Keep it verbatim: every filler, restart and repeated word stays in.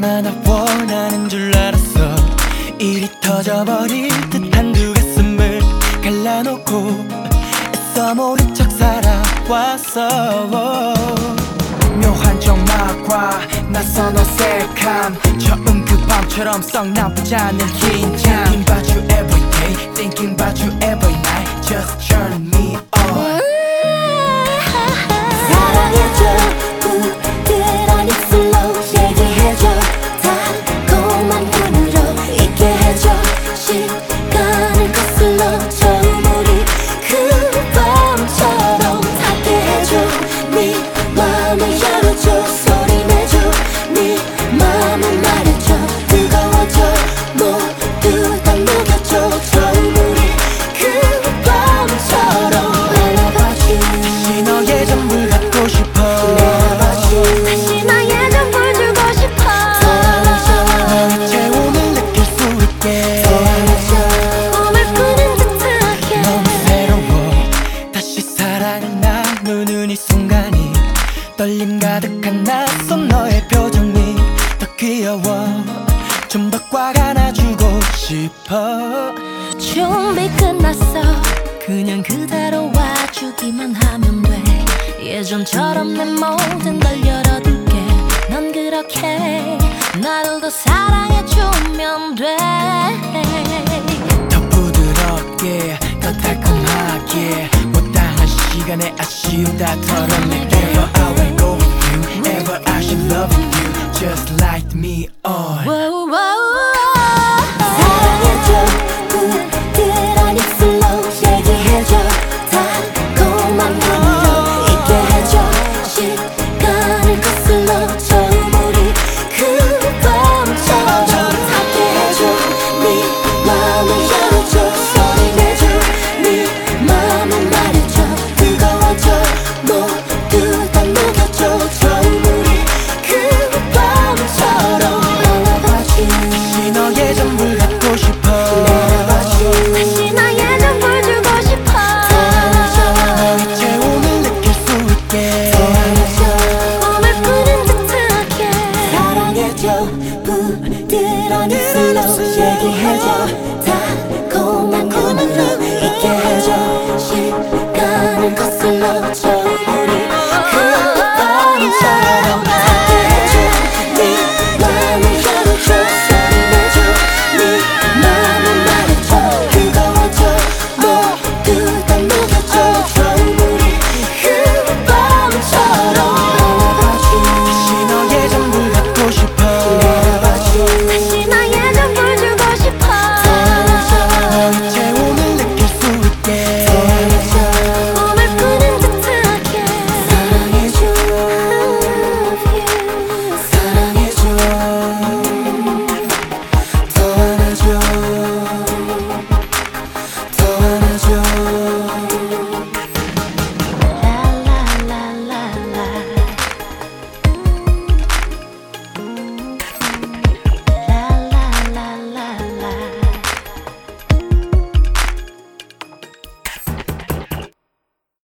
얼마나 원하는 줄 알았어. 일이 터져버릴 듯한 두 가슴을 갈라놓고 애써 모른 척 살아왔어. 묘한 정막과 낯선 어색함, 처음 그 밤처럼 썩 나쁘지 않은 긴장. Thinking about you every day, thinking about you every night, just turn me on. 사랑해줘, 부드러운 입술로 얘기해줘, 달콤한 눈으로 있게 해줘, 시간을 거슬러 처음 우리 그 밤처럼 닿게 해줘. 네 맘을 열어줘, 소리 내줘, 네 맘을 말해줘, 뜨거워져, 모두 다 녹여줘. 처음 우리 그 밤처럼 All about you. 다시 너의 전부를 갖고 싶어. 다시 나의 전부를 주고 싶어. 너의 재혼을 느낄 수 있게 꿈을 꾸는 듯하게 너무 새로워. 다시 사랑을 나누는 이 순간이 떨림 가득한 낯선 너의 표정이 더 귀여워. 좀 더 꽉 안아주고 싶어. 준비 끝났어. 그냥 그대로 와주기만 하면 돼. 예전처럼 내 모든 걸 열어둘게. 넌 그렇게 나를 더 사랑해주면 돼. 더 부드럽게 더 달콤하게 못다한 시간에 아쉬움 다 털어낼게. Ever I will go with you, ever I should love you, just light me on. Wow, wow. 사랑해줘, 부드러운 입술로 얘기해줘, 달콤한 눈으로 있게 해줘, 시간을 거슬러 처음 우리 그 밤처럼 닿게 해줘. 네 맘을 열어줘, 소리 내줘, 네 맘을 말해줘, 뜨거워져, 모두 다 녹여줘. 처음 우리 그 밤처럼 All about you. 다시 너의 전부를 갖고 싶어. 다시 나의 전부를 주고 싶어. 너의 재혼을 느낄 수 있게 꿈을 꾸는 듯하게 사랑해줘, 부드러운 입술로 얘기해줘, 달콤한 눈으로 있게 해줘, 시간을 거슬러 처음